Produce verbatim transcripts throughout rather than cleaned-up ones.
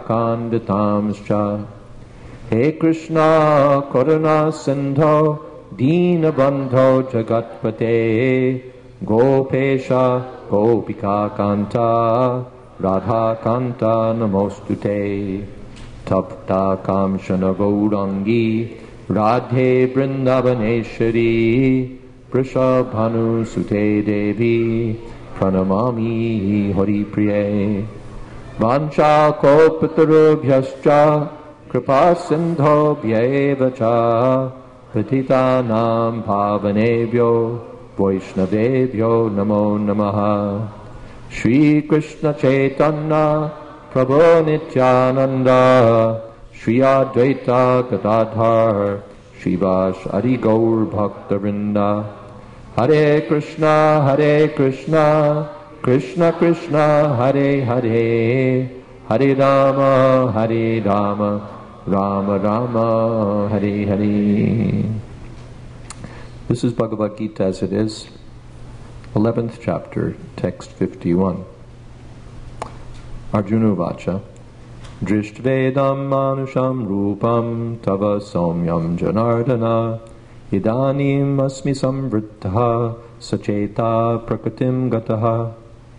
kanditamscha. He Krishna Karuna Sindho Deenabandho Jagatpate Gopesha Gopika Kanta Radha Kanta Namostute Tapta Kamshana Gaurangi Radhe Vrindavaneshwari Vrishabhanu Sute Devi Pranamami Hari Priye Vancha Kopatarubhyascha Kripa Sindho Bhyevacha Patitanam Pavanebhyo Vaishnavebhyo Namo Namaha Shri Krishna Chaitanya Prabhu Nityananda Shri Advaita Gadadhar Shivas Adi Gaur Bhakta Vrinda Hare Krishna Hare Krishna Krishna Krishna Hare Hare Hare Rama Hare Rama Rama Rama Hare Hare. This is Bhagavad Gita as it is, eleventh chapter, text fifty-one. Arjuna Vacha Drishtvedam Manusham Rupam Tava Somyam Janardana Idanim Asmi Samvriddha Sacheta Prakritim Gataha.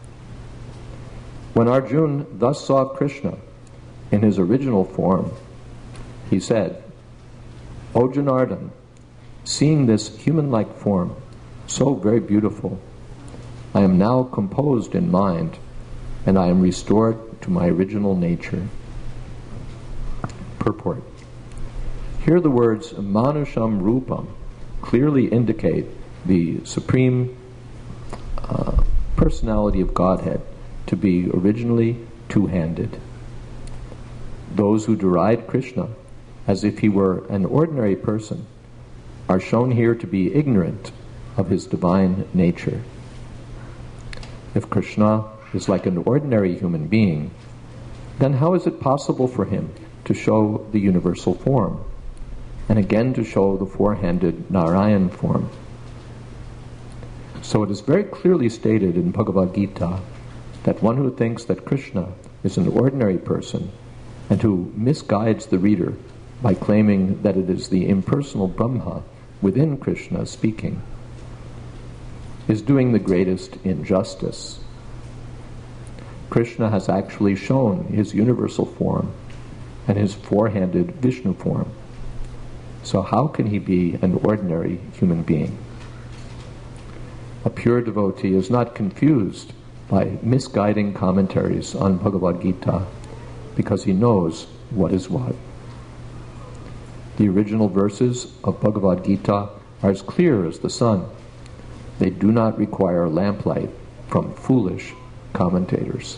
When Arjuna thus saw Krishna in his original form, he said, O Janardana, seeing this human-like form, so very beautiful, I am now composed in mind, and I am restored to my original nature. Purport. Here the words Manusham Rupam clearly indicate the supreme uh, personality of Godhead to be originally two-handed. Those who deride Krishna as if he were an ordinary person are shown here to be ignorant of his divine nature. If Krishna is like an ordinary human being, then how is it possible for him to show the universal form, and again to show the four-handed Narayan form? So it is very clearly stated in Bhagavad Gita that one who thinks that Krishna is an ordinary person and who misguides the reader by claiming that it is the impersonal Brahma within Krishna speaking is doing the greatest injustice. Krishna has actually shown his universal form and his four-handed Vishnu form. So how can he be an ordinary human being? A pure devotee is not confused by misguiding commentaries on Bhagavad Gita because he knows what is what. The original verses of Bhagavad Gita are as clear as the sun. They do not require lamplight from foolish commentators.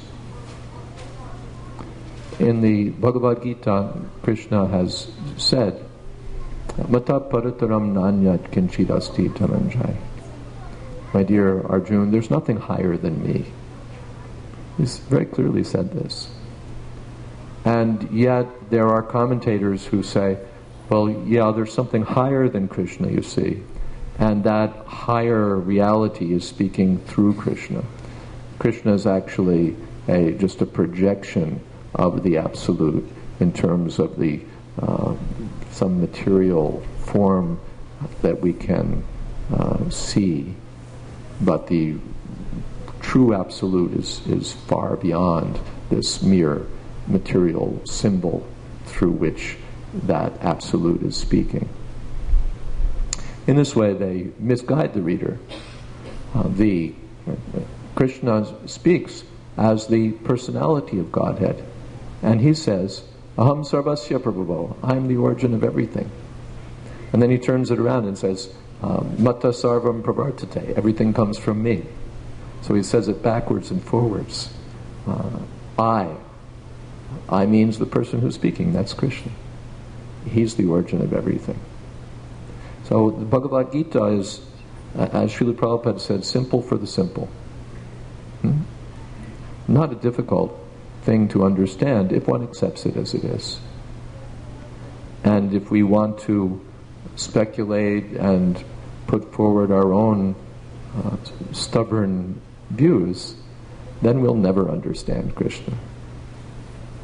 In the Bhagavad Gita, Krishna has said, Mata parataram nanyat kinchidasti dhananjay. My dear Arjuna, there's nothing higher than me. He's very clearly said this. And yet there are commentators who say, well, yeah, there's something higher than Krishna, you see. And that higher reality is speaking through Krishna. Krishna is actually a, just a projection of the Absolute in terms of the uh, some material form that we can uh, see. But the true Absolute is, is far beyond this mere material symbol through which that Absolute is speaking. In this way, they misguide the reader. Uh, the uh, Krishna speaks as the personality of Godhead, and he says, Aham sarvasya prabhavo, I am the origin of everything. And then he turns it around and says, Mata sarvam pravartate, everything comes from me. So he says it backwards and forwards. Uh, I. I means the person who's speaking, that's Krishna. He's the origin of everything. So the Bhagavad Gita is, as Srila Prabhupada said, simple for the simple. Hmm? Not a difficult thing to understand if one accepts it as it is. And if we want to speculate and put forward our own uh, stubborn views, then we'll never understand Krishna.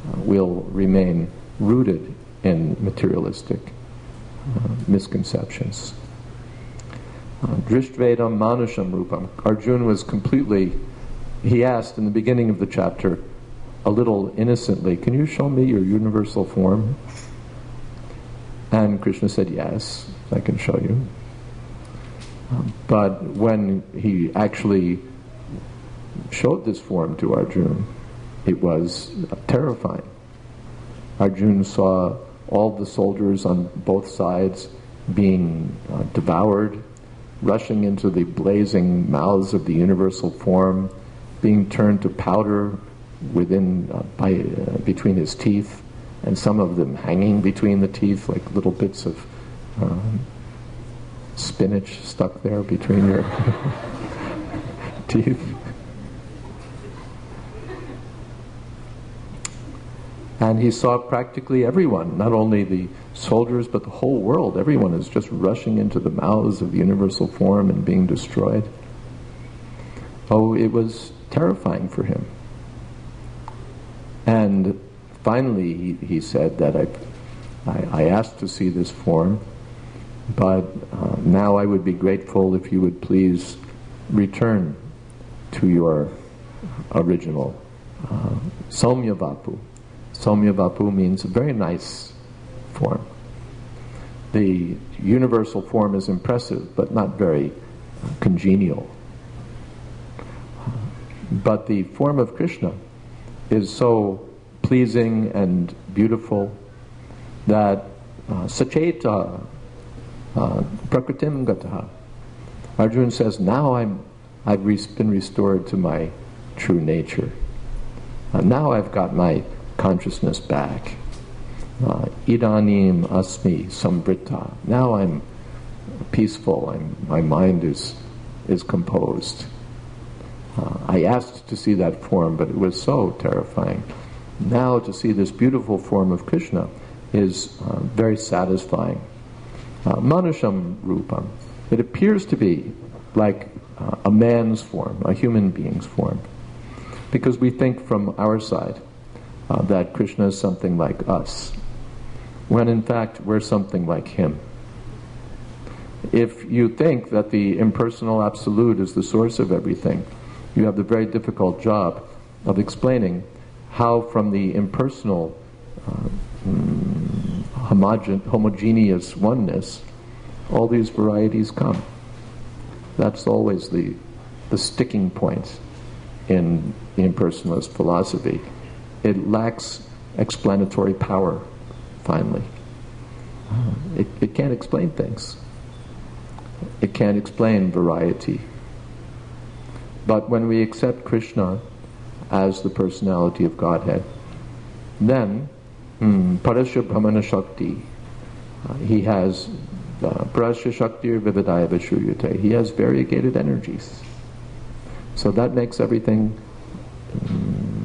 uh, will remain rooted in materialistic uh, misconceptions. Drishtvedam manusham rupam. Arjuna was completely, he asked in the beginning of the chapter, a little innocently, can you show me your universal form? And Krishna said, yes, I can show you. Um, but when he actually showed this form to Arjuna, it was terrifying. Arjuna saw all the soldiers on both sides being uh, devoured, rushing into the blazing mouths of the universal form, being turned to powder within uh, by, uh, between his teeth, and some of them hanging between the teeth like little bits of um, spinach stuck there between your teeth. And he saw practically everyone, not only the soldiers, but the whole world. Everyone is just rushing into the mouths of the universal form and being destroyed. Oh, it was terrifying for him. And finally, he, he said that I, I, I asked to see this form, but uh, now I would be grateful if you would please return to your original uh, Somyavapu. Somyavapu means a very nice form. The universal form is impressive, but not very congenial. But the form of Krishna is so pleasing and beautiful that uh, sacheta uh, prakritim gataha. Arjuna says, now I'm, I've re- been restored to my true nature. Uh, now I've got my consciousness back. Uh, Idanim asmi sambrita. Now I'm peaceful. I'm, my mind is is composed. Uh, I asked to see that form, but it was so terrifying. Now to see this beautiful form of Krishna is uh, very satisfying. Uh, Manusham rupam. It appears to be like uh, a man's form, a human being's form, because we think from our side Uh, that Krishna is something like us, when in fact we're something like him. If you think that the impersonal absolute is the source of everything, you have the very difficult job of explaining how from the impersonal uh, homogen- homogeneous oneness all these varieties come. That's always the, the sticking point in the impersonalist philosophy. It lacks explanatory power, finally. It, it can't explain things. It can't explain variety. But when we accept Krishna as the personality of Godhead, then hmm, Parasya Brahmana Shakti, uh, he has uh, Parasya Shaktir Vividaya Vishuyate. He has variegated energies. So that makes everything um,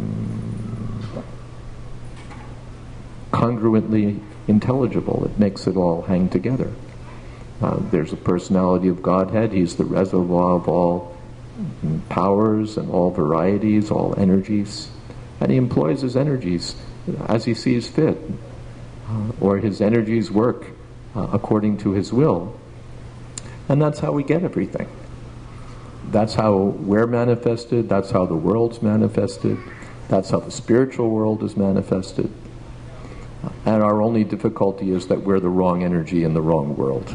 congruently intelligible. It makes it all hang together. Uh, there's a personality of Godhead. He's the reservoir of all powers and all varieties, all energies. And he employs his energies as he sees fit, uh, or his energies work uh, according to his will. And that's how we get everything. That's how we're manifested. That's how the world's manifested. That's how the spiritual world is manifested. And our only difficulty is that we're the wrong energy in the wrong world.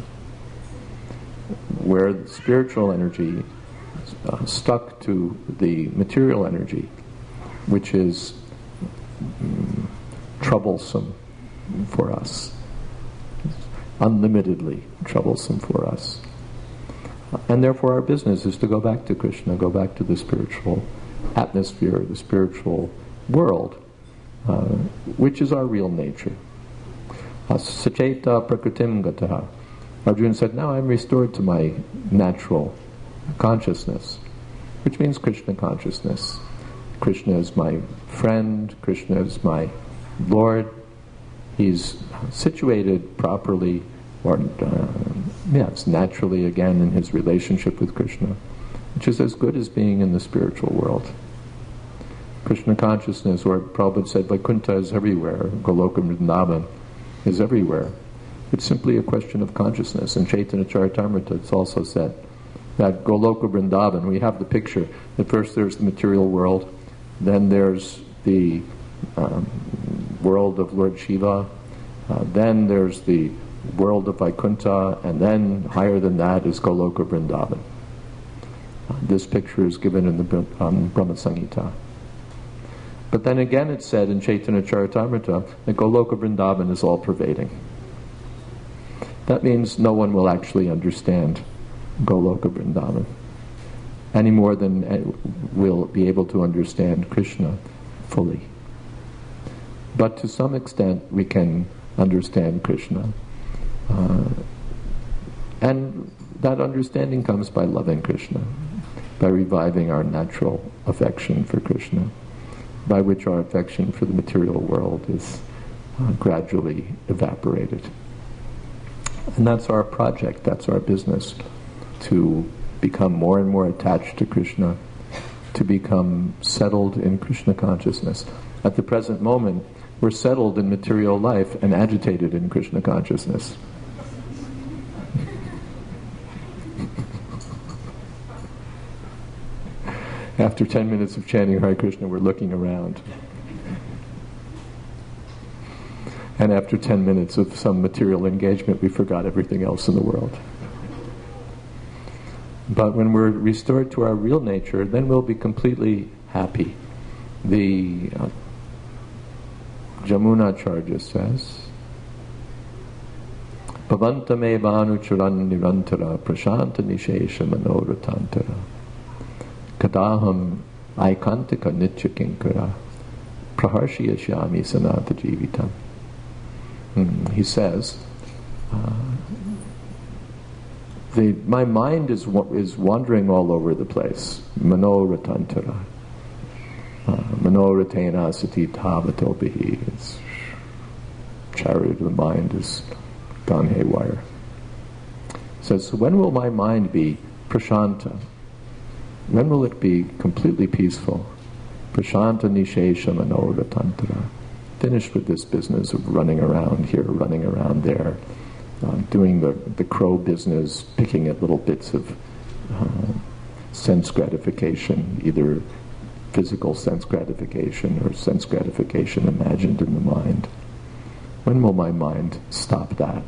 We're the spiritual energy uh, stuck to the material energy, which is um, troublesome for us, unlimitedly troublesome for us. And therefore our business is to go back to Krishna, go back to the spiritual atmosphere, the spiritual world, Uh, which is our real nature. Sacheta prakritim gataha. Arjuna said, now I'm restored to my natural consciousness, which means Krishna consciousness. Krishna is my friend, Krishna is my Lord. He's situated properly, or uh, yes, naturally again in his relationship with Krishna, which is as good as being in the spiritual world. Krishna consciousness, or Prabhupada said Vaikuntha is everywhere, Goloka Vrindavan is everywhere. It's simply a question of consciousness. In Chaitanya Charitamrita it's also said that Goloka Vrindavan, we have the picture, that first there's the material world, then there's the um, world of Lord Shiva, uh, then there's the world of Vaikuntha, and then higher than that is Goloka Vrindavan. Uh, this picture is given in the um, Brahma Samhita. But then again it's said in Chaitanya Charitamrita that Goloka Vrindavan is all-pervading. That means no one will actually understand Goloka Vrindavan any more than uh, will be able to understand Krishna fully. But to some extent we can understand Krishna. Uh, and that understanding comes by loving Krishna, by reviving our natural affection for Krishna, by which our affection for the material world is uh, gradually evaporated. And that's our project, that's our business, to become more and more attached to Krishna, to become settled in Krishna consciousness. At the present moment, we're settled in material life and agitated in Krishna consciousness. After ten minutes of chanting Hare Krishna, we're looking around. And after ten minutes of some material engagement, we forgot everything else in the world. But when we're restored to our real nature, then we'll be completely happy. The uh, Jamunacharya says, Bhavantamevānucharan nirantara prashanta nishesha manoratantara kadaham aikantika nitya kinkara praharshiyashyami sanata jivitam. Hmm, he says, uh, the, my mind is is wandering all over the place. Manoratantara. Uh, Manoratena sati tavatobihi. Its chariot of the mind is gone haywire. Says, so when will my mind be prashanta? When will it be completely peaceful? Prashanta nishesha manoratantara. Finished with this business of running around here, running around there, uh, doing the, the crow business, picking at little bits of uh, sense gratification, either physical sense gratification or sense gratification imagined in the mind. When will my mind stop that?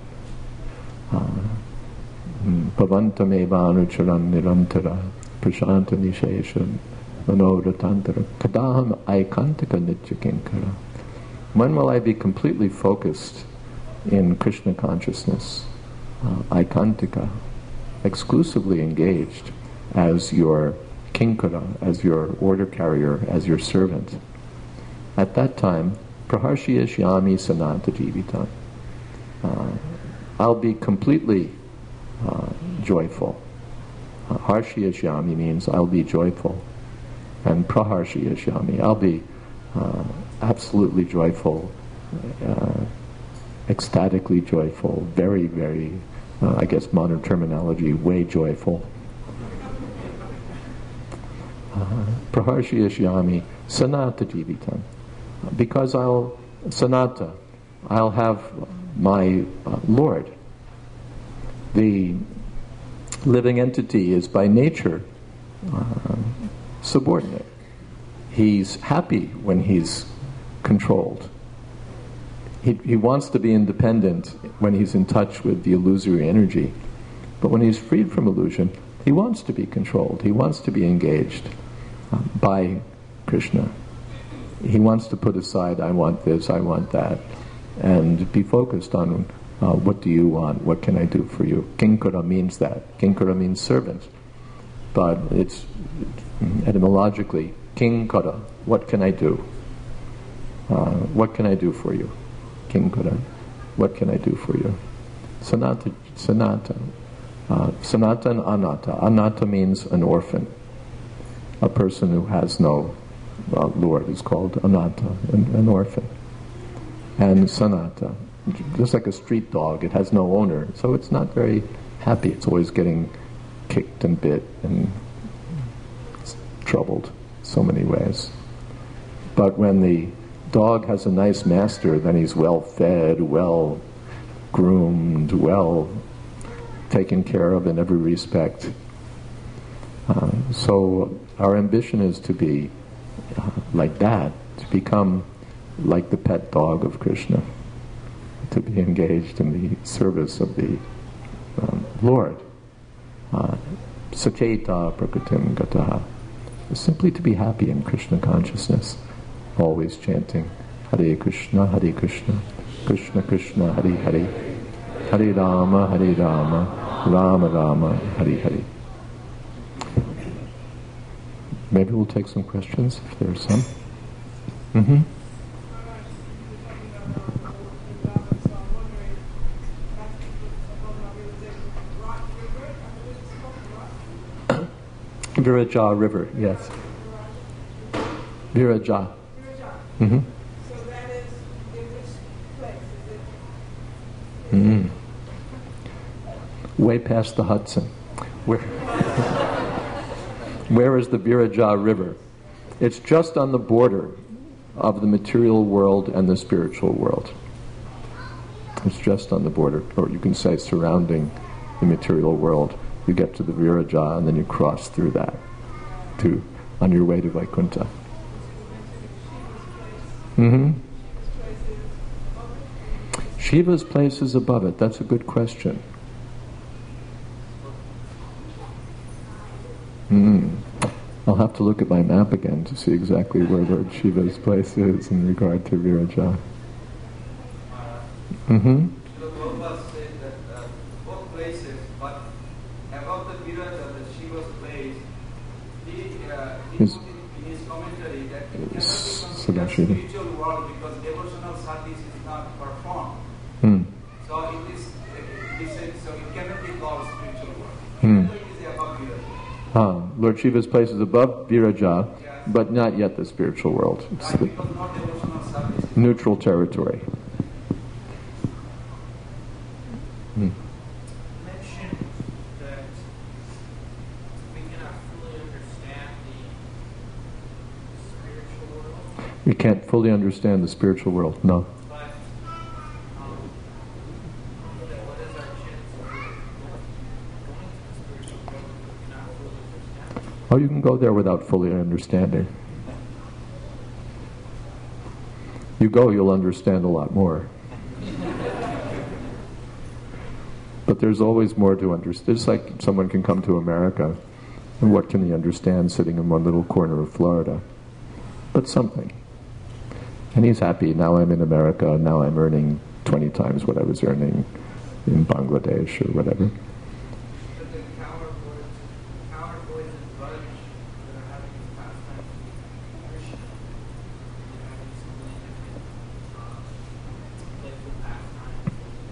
Bhavantamevānucharam nirantara prashanta nishesha manoratantara kadaham aikantika nitya kinkara. When will I be completely focused in Krishna consciousness, uh, aikantika, exclusively engaged as your kinkara, as your order carrier, as your servant? At that time, praharshiyashyami sanata jivitam. Uh, I'll be completely uh, joyful. Uh, harshiyashyami means I'll be joyful. And praharshiyashyami, I'll be uh, absolutely joyful, uh, ecstatically joyful, very, very, uh, I guess modern terminology, way joyful. Praharshiyashyami sanata jivitam. Because I'll, sanata, I'll have my uh, Lord. The living entity is by nature uh, subordinate. He's happy when he's controlled. He, he wants to be independent when he's in touch with the illusory energy. But when he's freed from illusion, he wants to be controlled. He wants to be engaged uh, by Krishna. He wants to put aside, I want this, I want that, and be focused on uh, what do you want, what can I do for you. Kinkara means that. Kinkara means servant. But it's etymologically, kinkara, what can I do? Uh, what can I do for you? Kinkara, what can I do for you? Sanata, sanata. Uh, sanata and anatta. Anatta means an orphan. A person who has no uh, Lord is called anatta, an, an orphan. And sanata, just like a street dog, it has no owner, so it's not very happy. It's always getting kicked and bit and troubled so many ways. But when the dog has a nice master, then he's well fed, well groomed, well taken care of in every respect. Uh, so our ambition is to be uh, like that, to become like the pet dog of Krishna, to be engaged in the service of the um, Lord. Uh, Sacheta prakritim gataha. Simply to be happy in Krishna consciousness, always chanting Hare Krishna, Hare Krishna, Krishna Krishna, Hare Hare, Hare Rama, Hare Rama, Rama Rama, Hare Hare. Maybe we'll take some questions if there are some. Mm-hmm. Viraja River, yes. Viraja. Mm-hmm. So that is in which place is it? Mm. Way past the Hudson. Where, where is the Viraja River? It's just on the border of the material world and the spiritual world. It's just on the border, or you can say surrounding the material world. You get to the Viraja and then you cross through that to on your way to Vaikuntha. Mm-hmm. Shiva's place is above it. That's a good question. Mm. I'll have to look at my map again to see exactly where Lord Shiva's place is in regard to Viraja. Mm-hmm. His, in his commentary that it cannot be S- considered Sadashiva. spiritual world because devotional service is not performed. Hmm. So it is, uh, he said, so it cannot be called spiritual world. Hmm. Even though it is above Viraja. Huh. Lord Shiva's place is above Viraja, Yes. but not yet the spiritual world. It's Right, the because not devotional service. neutral territory. Hmm. Mentioned that we cannot fully understand the spiritual world, We can't fully understand the spiritual world, no. but um, that what is our chance of going to the spiritual world if we cannot fully understand it? Oh, you can go there without fully understanding. You go, you'll understand a lot more. But there's always more to understand. It's like someone can come to America, and what can he understand sitting in one little corner of Florida? But something. And he's happy, now I'm in America, now I'm earning twenty times what I was earning in Bangladesh or whatever. But the cowboys, cowboys and Braj that are having this pastime with Krishna, they're having some really different uh, playful pastimes.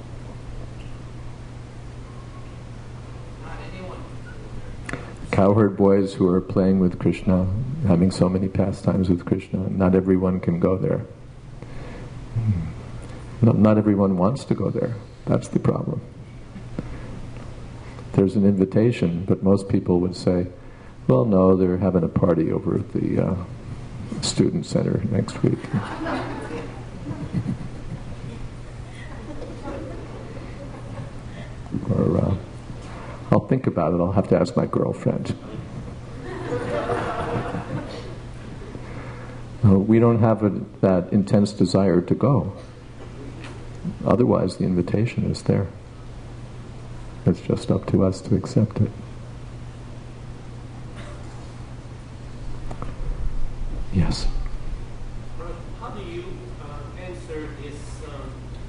Not anyone can go there. Cowherd boys who are playing with Krishna, having so many pastimes with Krishna, not everyone can go there. Not, not everyone wants to go there. That's the problem. There's an invitation, but most people would say, well, no, they're having a party over at the uh, student center next week. Or, uh, I'll think about it. I'll have to ask my girlfriend. Uh, we don't have a, that intense desire to go. Otherwise, the invitation is there. It's just up to us to accept it. Yes. Uh, how do you uh, answer this um,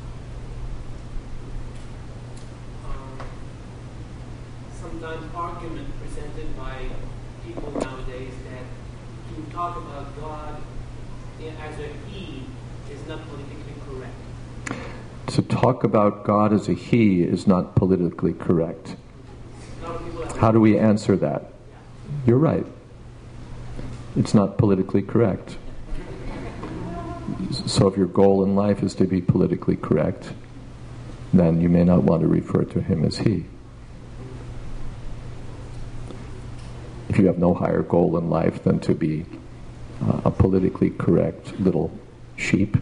um, sometimes argument presented by people nowadays that to talk about God as a He is not politically correct? To talk about God as a He is not politically correct. A lot of people have How do we answer that? You're right. It's not politically correct. So if your goal in life is to be politically correct, then you may not want to refer to Him as He. If you have no higher goal in life than to be uh, a politically correct little sheep.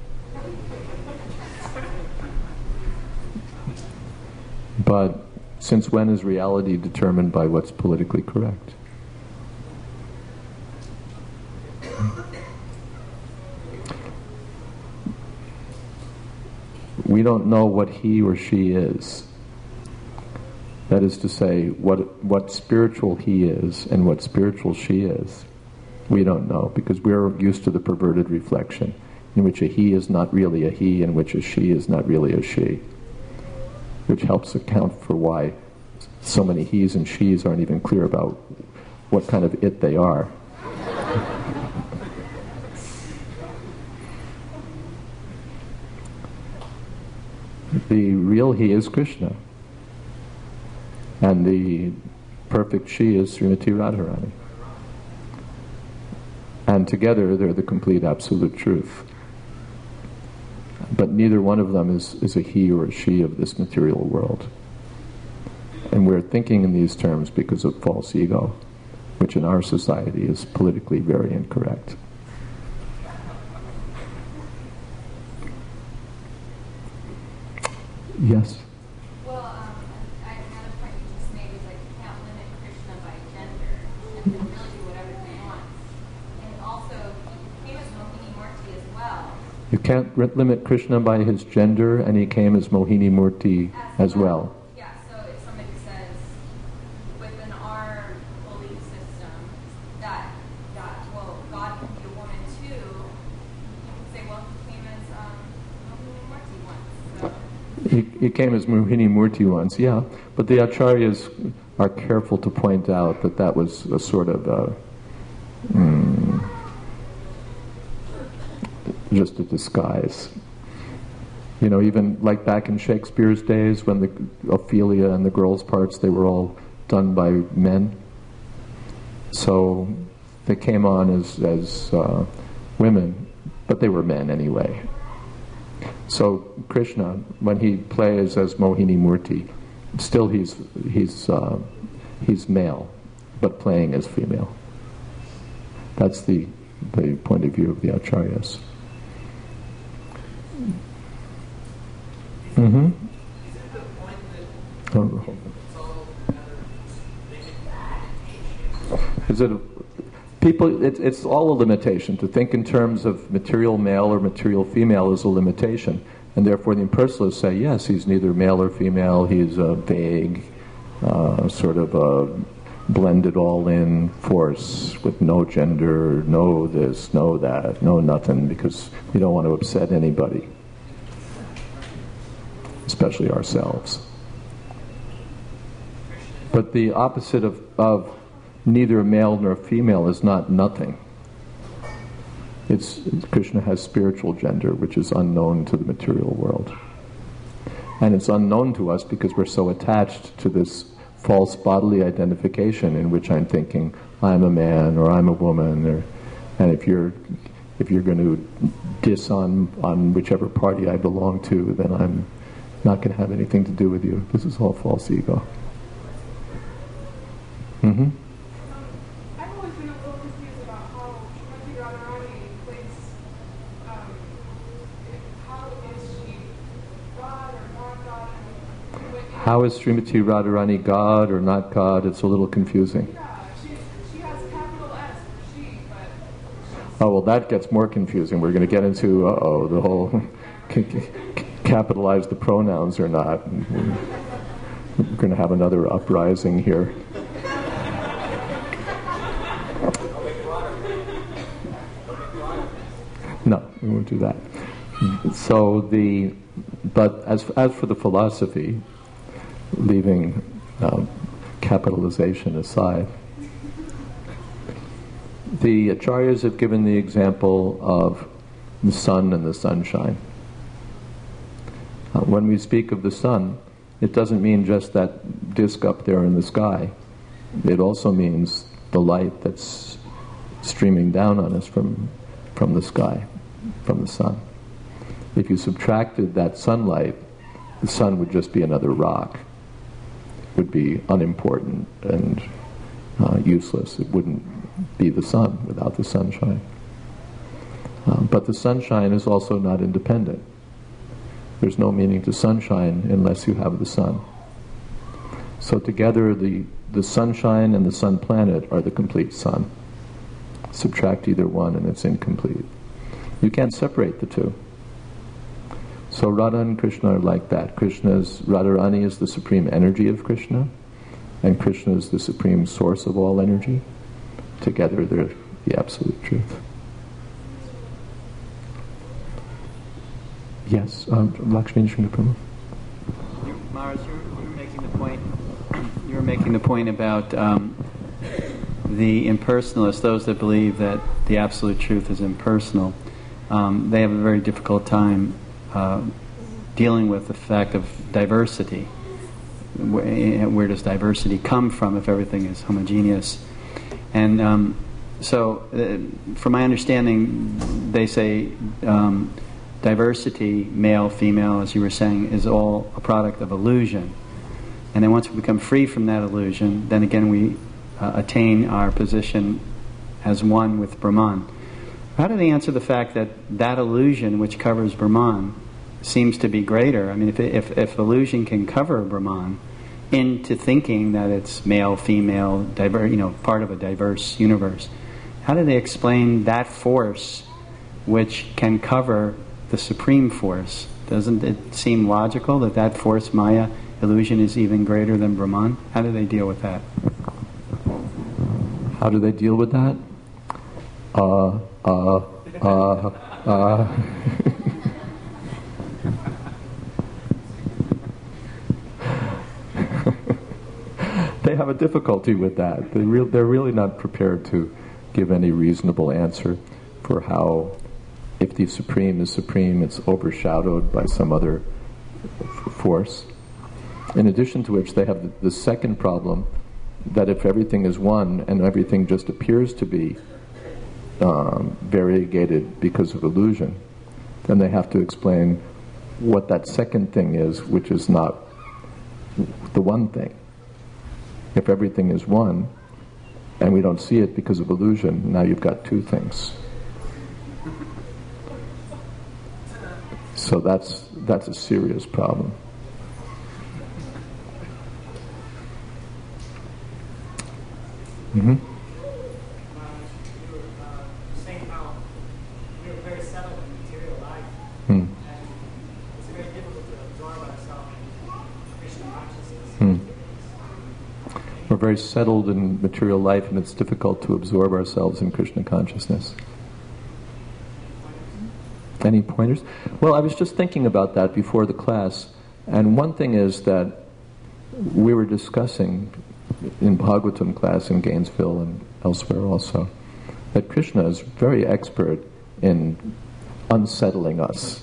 But since when is reality determined by what's politically correct? We don't know what he or she is. That is to say, what what spiritual he is and what spiritual she is. We don't know, because we're used to the perverted reflection, in which a he is not really a he, in which a she is not really a she. Which helps account for why so many he's and she's aren't even clear about what kind of it they are. The real he is Krishna, and the perfect she is Srimati Radharani. And together they're the complete absolute truth. But neither one of them is, is a he or a she of this material world. And we're thinking in these terms because of false ego, which in our society is politically very incorrect. Yes? Well, um, I, another point you just made was like you can't limit Krishna by gender and can really do whatever he wants. And also, he came as Mohini Murti as well. You can't r- limit Krishna by his gender, and he came as Mohini Murti as, as well. well. Yeah, so if somebody says, within our belief system, that, that well, God can be a woman too, you can say, well, he came as um, Mohini Murti once. So. He, he came as Mohini Murti once, yeah. But the acharyas are careful to point out that that was a sort of a, mm, just a disguise. You know, even like back in Shakespeare's days when the Ophelia and the girls' parts, they were all done by men. So they came on as, as uh, women, but they were men anyway. So Krishna, when he plays as Mohini Murti, still he's he's uh, he's male, but playing as female. That's the the point of view of the acharyas. Mm-hmm. Is it the point that Oh. it's all matter Is it a, people? It's it's all a limitation. To think in terms of material male or material female is a limitation, and therefore the impersonalists say yes, he's neither male or female. He's a vague, uh, sort of a blended all-in force with no gender, no this, no that, no nothing, because we don't want to upset anybody, especially ourselves. But the opposite of, of neither male nor female is not nothing. It's Krishna has spiritual gender, which is unknown to the material world. And it's unknown to us because we're so attached to this false bodily identification in which I'm thinking, I'm a man or I'm a woman, or, and if you're if you're going to diss on, on whichever party I belong to, then I'm not going to have anything to do with you. This is all false ego. Mm-hmm. I've always been a little confused about how Srimati Radharani plays, um, how is she God or not God? And what, How is Srimati Radharani God or not God? It's a little confusing. yeah, she, she has capital S for she, but she's, Oh, well, that gets more confusing. We're going to get into, uh-oh, the whole c- c- capitalize the pronouns or not. We're going to have another uprising here. No, we won't do that. So the, but as as for the philosophy, leaving um, capitalization aside, the acharyas have given the example of the sun and the sunshine. Uh, when we speak of the sun, it doesn't mean just that disk up there in the sky. It also means the light that's streaming down on us from from the sky, from the sun. If you subtracted that sunlight, the sun would just be another rock. It would be unimportant and uh, useless. It wouldn't be the sun without the sunshine. Um, but the sunshine is also not independent. There's no meaning to sunshine unless you have the sun. So together the, the sunshine and the sun planet are the complete sun. Subtract either one and it's incomplete. You can't separate the two. So Radha and Krishna are like that. Krishna's, Radharani is the supreme energy of Krishna, and Krishna is the supreme source of all energy. Together they're the absolute truth. Yes, um, Lakshmi Sringaprama. Maharaj, you were making the point. You were making the point about um, the impersonalists, those that believe that the absolute truth is impersonal. Um, they have a very difficult time uh, dealing with the fact of diversity. Where, where does diversity come from if everything is homogeneous? And um, so, uh, from my understanding, they say um, diversity, male, female, as you were saying, is all a product of illusion. And then once we become free from that illusion, then again we uh, attain our position as one with Brahman. How do they answer the fact that that illusion which covers Brahman seems to be greater? I mean, if, if, if illusion can cover Brahman into thinking that it's male, female, diver, you know, part of a diverse universe, how do they explain that force which can cover the supreme force? Doesn't it seem logical that that force, Maya, illusion, is even greater than Brahman? How do they deal with that? How do they deal with that? Uh, uh, uh, uh. They have a difficulty with that. They re- they're really not prepared to give any reasonable answer for how, if the Supreme is Supreme, it's overshadowed by some other f- force. In addition to which, they have the, the second problem, that if everything is one and everything just appears to be um, variegated because of illusion, then they have to explain what that second thing is, which is not the one thing. If everything is one, and we don't see it because of illusion, now you've got two things. So that's that's a serious problem. Mm-hmm. You were uh, saying how we are very settled in material life, Hmm. and it's very difficult to absorb ourselves in Krishna consciousness. Hmm. We're very settled in material life, and it's difficult to absorb ourselves in Krishna consciousness. Any pointers? Well, I was just thinking about that before the class, and one thing is that we were discussing in Bhagavatam class in Gainesville and elsewhere also, that Krishna is very expert in unsettling us.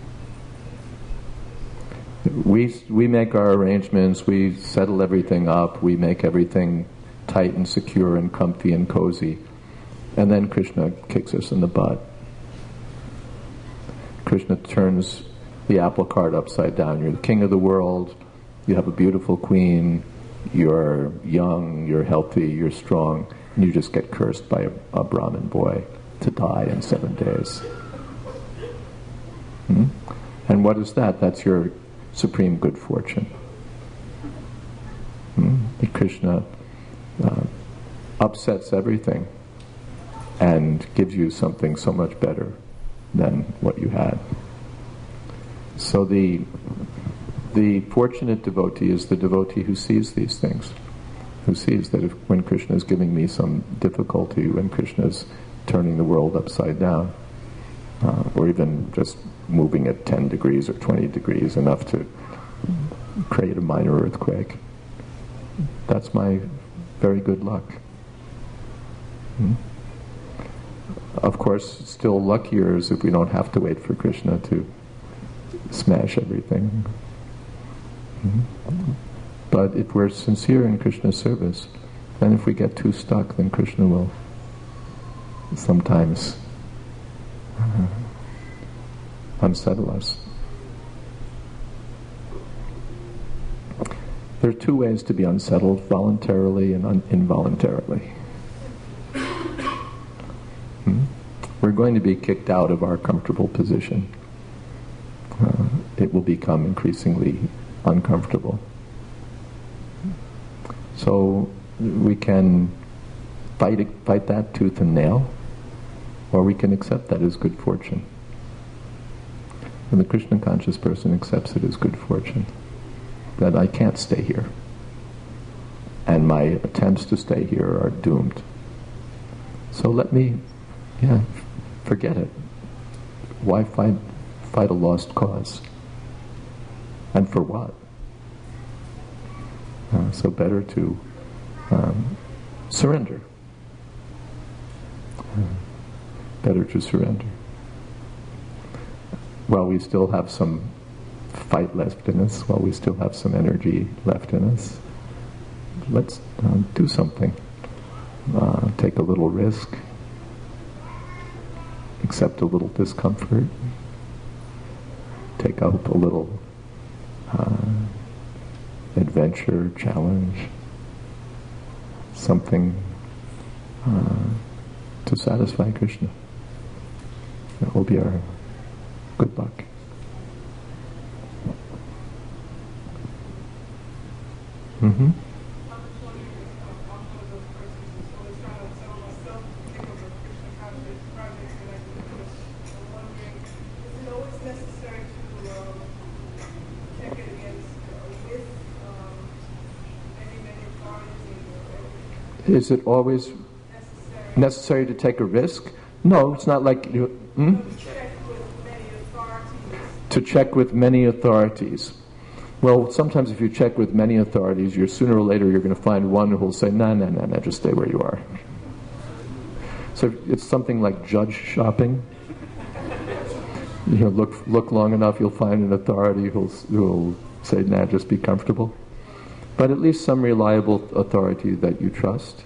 We we make our arrangements, we settle everything up, we make everything tight and secure and comfy and cozy, and then Krishna kicks us in the butt. Krishna turns the apple cart upside down. You're the king of the world, you have a beautiful queen, you're young, you're healthy, you're strong, and you just get cursed by a, a Brahmin boy to die in seven days. Hmm? And what is that? That's your supreme good fortune. Hmm? Krishna uh, upsets everything and gives you something so much better than what you had. So the the fortunate devotee is the devotee who sees these things, who sees that if, when Krishna is giving me some difficulty, when Krishna is turning the world upside down, uh, or even just moving it ten degrees or twenty degrees, enough to create a minor earthquake, that's my very good luck. Hmm? Of course, still luckier is if we don't have to wait for Krishna to smash everything. Mm-hmm. But if we're sincere in Krishna's service, then if we get too stuck, then Krishna will sometimes uh, unsettle us. There are two ways to be unsettled, voluntarily and un- involuntarily. we're going to be kicked out of our comfortable position. Uh, it will become increasingly uncomfortable. So we can fight, fight that tooth and nail, or we can accept that as good fortune. And the Krishna conscious person accepts it as good fortune, that I can't stay here, and my attempts to stay here are doomed. So let me, yeah, forget it. Why fight, fight a lost cause? And for what? Uh, so better to um, surrender. Uh, better to surrender. While we still have some fight left in us, while we still have some energy left in us, let's uh, do something. Uh, take a little risk, accept a little discomfort, take up a little uh, adventure, challenge, something uh, to satisfy Krishna. That will be our good luck. Mm-hmm. Is it always necessary. necessary to take a risk? No, it's not like you... Hmm? To check with many authorities. To check with many authorities. Well, sometimes if you check with many authorities, you're sooner or later you're going to find one who will say, no, no, no, no, just stay where you are. So it's something like judge shopping. You know, look look long enough, you'll find an authority who'll, who'll say, nah, just be comfortable. But at least some reliable authority that you trust.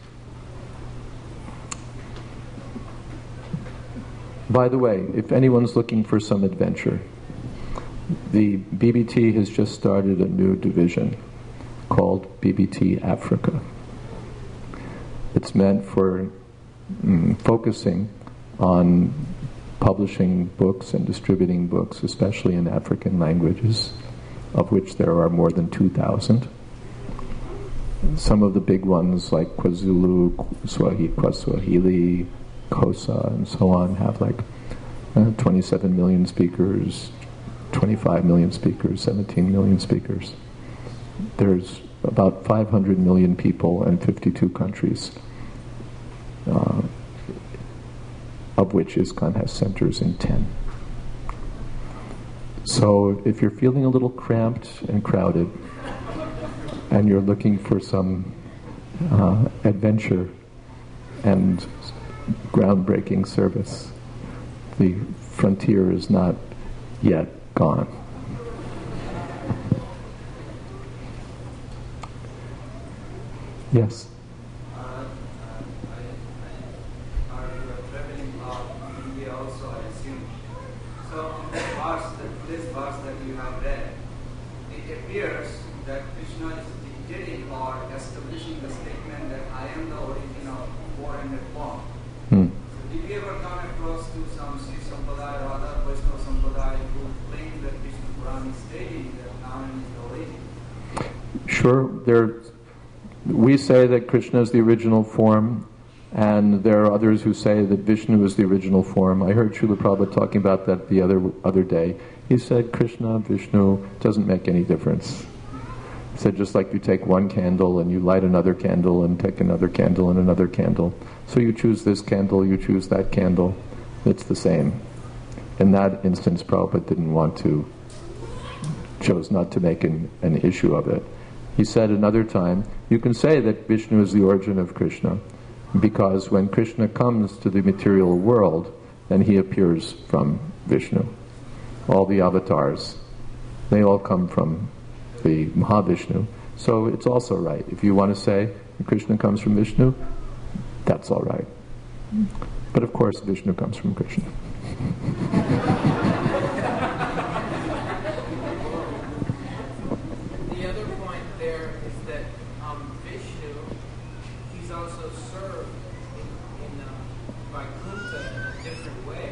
By the way, if anyone's looking for some adventure, the B B T has just started a new division called B B T Africa. It's meant for mm, focusing on publishing books and distributing books, especially in African languages, of which there are more than two thousand. Some of the big ones like KwaZulu, Swahili, KwaZulu, Xhosa, and so on have like uh, twenty-seven million speakers, twenty-five million speakers, seventeen million speakers. There's about five hundred million people in fifty-two countries, uh, of which ISKCON has centers in ten. So if you're feeling a little cramped and crowded, and you're looking for some uh, adventure and groundbreaking service, the frontier is not yet gone. Yes? Uh, uh, I, I, are you traveling out India also, I assume? So in this verse, that, this verse that you have read, it appears that Krishna is dictating or establishing the statement that I am the origin of four-handed form. Hmm. So did you ever come across to some Sri Sampradaya or other Vaishnava Sampradaya who claim that Krishna Puran is stating that Narayan is the origin? Sure, there. We say that Krishna is the original form, and there are others who say that Vishnu is the original form. I heard Srila Prabhupada talking about that the other other day. He said Krishna, Vishnu, doesn't make any difference. He said just like you take one candle and you light another candle and take another candle and another candle. So you choose this candle, you choose that candle. It's the same. In that instance, Prabhupada didn't want to, chose not to make an, an issue of it. He said another time, you can say that Vishnu is the origin of Krishna, because when Krishna comes to the material world, then he appears from Vishnu. All the avatars, they all come from the Mahavishnu. So it's also right. If you want to say Krishna comes from Vishnu, that's all right. But of course, Vishnu comes from Krishna. The other point there is that um, Vishnu, he's also served in, in uh, by Kunta in a different way.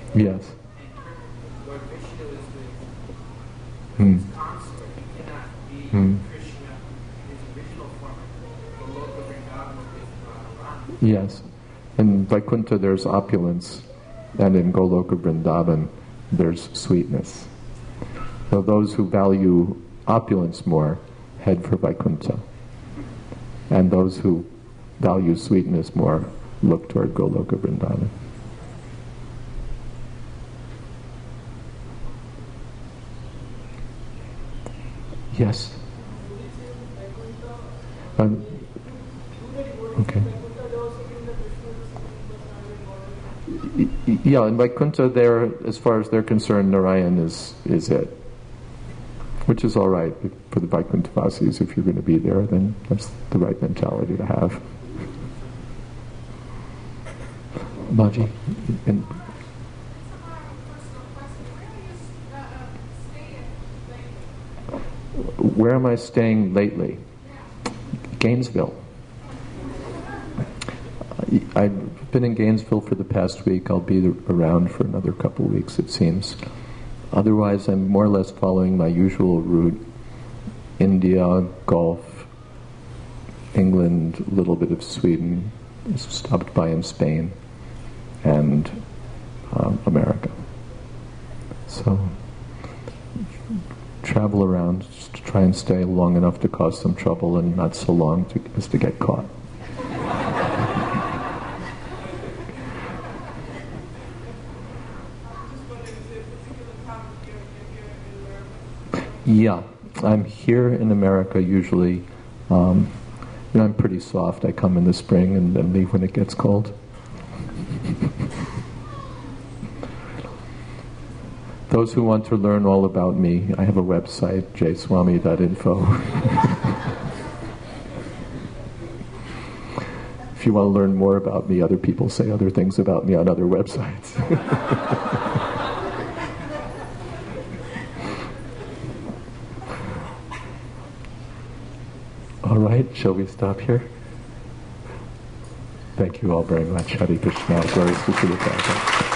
Yes. And Lord Vishnu is with Hmm. his consort. He cannot be Hmm. Krishna in his original form. Goloka Vrindavan with Radharani. Yes. In Vaikuntha there's opulence, and in Goloka Vrindavan there's sweetness. So those who value opulence more head for Vaikuntha, and those who value sweetness more look toward Goloka Vrindavan. Yes. Um, okay. Y- y- Yeah, in Vaikuntha, there, as far as they're concerned, Narayan is is it, which is all right for the Vaikuntha-vasis. If you're going to be there, then that's the right mentality to have. Baji, and where am I staying lately? Gainesville. I've been in Gainesville for the past week. I'll be around for another couple of weeks, it seems. Otherwise, I'm more or less following my usual route. India, Gulf, England, a little bit of Sweden, stopped by in Spain, and um, America. So, travel around just to try and stay long enough to cause some trouble and not so long to, as to get caught. Yeah, I'm here in America usually. Um, you know, I'm pretty soft. I come in the spring and then leave when it gets cold. Those who want to learn all about me, I have a website, j swami dot info. If you want to learn more about me, other people say other things about me on other websites. All right, shall we stop here? Thank you all very much. Hare Krishna. Glories to Srila Prabhupada.